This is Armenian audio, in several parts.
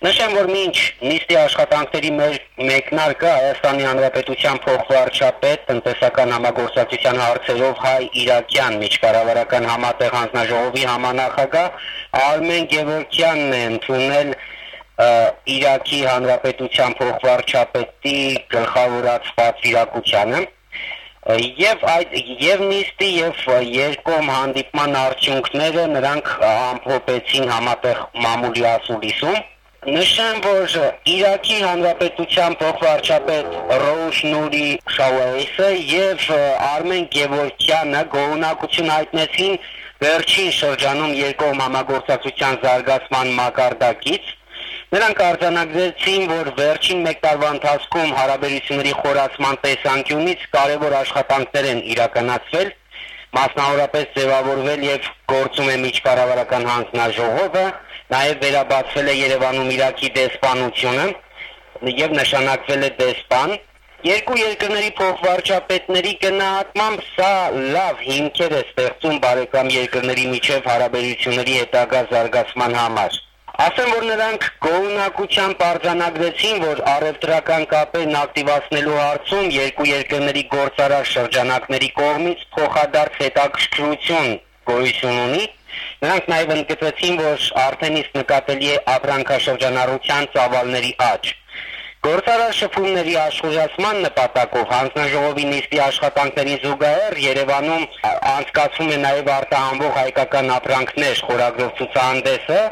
Նշեմ, որ մինչ նիստի աշխատանքների մեկնարկը Հայաստանի Հանրապետության փոխվարչապետ տնտեսական համագործակցության հարցերով հայ-իրաքյան միջկառավարական համատեղ հանձնաժողովի համանախագահ Արմեն Գևորգյանն է ընդունել Իրաքի Հանրապետության փոխվարչապետի գլխավորած իրակությանը եւ նիստի եւ երկկողմ հանդիպման արդյունքները նրանք ամփոփեցին համատեղ մամուլի ասուլիսում։ Նշեմ, որ Իրաքի Հանրապետության փոխվարչապետ Ռոուշ Նուրի Շաուեյսը եւ Արմեն Գևորգյանը գոհունակություն հայտնեցին վերջին շրջանում երկկողմ համագործակցության զարգացման մակարդակից։ Նրանք արձանագրեցին, որ վերջին մեկ տարվա ընթացքում հարաբերությունների խորացման տեսանկյունից կարևոր աշխատանքներ են իրականացվել, մասնավորապես ձևավորվել եւ գործում է միջկառավարական հանձնաժողովը, նաեւ վերաբացվել է Երևանում Իրաքի դեսպանությունը եւ նշանակվել է դեսպան։ Երկու երկրների փոխվարչապետների գնահատմամբ սա լավ հիմքեր է ստեղծում բարեկամ երկրների միջև հարաբերությունների հետագա զարգացման համար։ Ասեմ, որ նրանք գոհունակությամբ արձանագրեցին, որ առևտրական կապերն ակտիվացնելու հարցում երկու երկրների գործարար շրջանակների կողմից փոխադարձ հետաքրքրություն գոյություն ունի։ Նրանք նաև ընդգծեցին, որ արդեն իսկ նկատելի է ապրանքաշրջանառության ծավալների աճ։ Գործարար շփումների աշխուժացման նպատակով հանձնաժողովի նիստի աշխատանքների զուգահեռ Երևանում անցկացվում է նաև արտահանվող հայկական ապրանքներ խորագրով ցուցահանդեսը,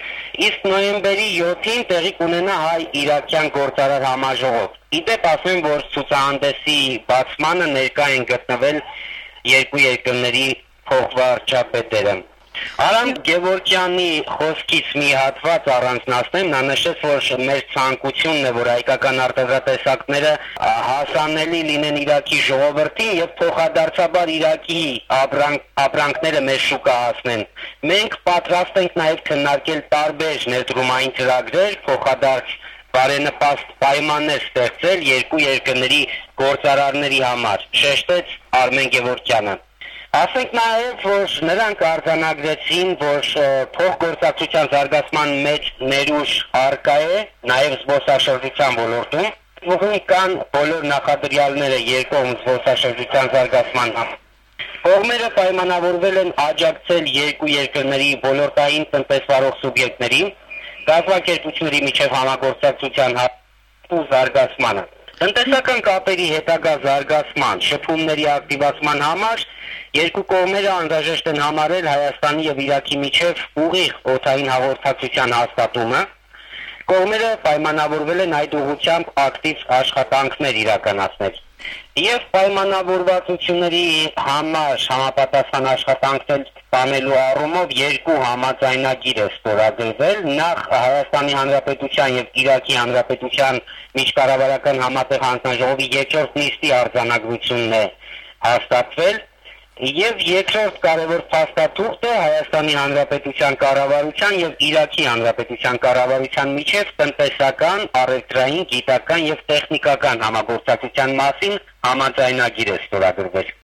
իսկ նոյեմբերի 7-ին տեղի կունենա հայ-իրաքյան գործարար համաժողով։ Իդեպ ասեմ, որ ցուցահանդեսի բացմանը ներկա են գտնվել երկու երկրների փոխվարչապետերը։ Արամ Գևորգյանի խոսքից մի հատված առանձնացնեմ, նա նշեց, որ մեր ցանկությունն է, որ հայկական արտադրատեսակները հասանելի լինեն Իրաքի ժողովրդին եւ փոխադարձաբար Իրաքի ապրանքները մեր շուկա հասնեն։ Մենք պատրաստ ենք նաեւ քննարկել տարբեր ներդրումային ծրագրեր, փոխադարձ բարենպաստ պայմաններ ստեղծել երկու երկրների գործարարների համար, շեշտեց Արմեն Գևորգյանը։ Ասենք նաև, որ նրանք արձանագրեցին, որ փոխգործակցության զարգացման մեջ ներուժ առկա է նաև զբոսաշրջության ոլորտում, որում կան բոլոր նախադրյալները երկկողմ զբոսաշրջության զարգացման համար։ Կողմերը պայմանավորվել են աջակցել երկու երկրների ոլորտային տնտեսվարող սուբյեկտներին, կազմակերպությունների միջև համագործակցության ու զարգացմանը։ Տնտեսական կապերի հետագա զարգացման, շփումների ակտիվացման համար երկու կողմերը անհրաժեշտ են համարել Հայաստանի եւ Իրաքի միջև ուղիղ օդային հաղորդակցության հաստատումը։ Կողմերը պայմանավորվել են այդ ուղղությամբ ակտիվ աշխատանքներ իրականացնել։ Եվ պայմանավորվածությունների համար համապատասխան աշխատանքներ տանելու առումով երկու համաձայնագիր է ստորագրվել, նախ Հայաստանի Հանրապետության եւ Իրաքի Հանրապետության միջկառավարական համատեղ հանձնաժողովի երկրորդ նիստի արձանագրությունն է հաստատվել, եւ երկրորդ կարևոր փաստաթուղթը Հայաստանի Հանրապետության կառավարության եւ Իրաքի Հանրապետության կառավարության միջև տնտեսական, առևտրային, գիտական եւ տեխնիկական համագործակցության մասին համաձայնագիր է ստորագրվել։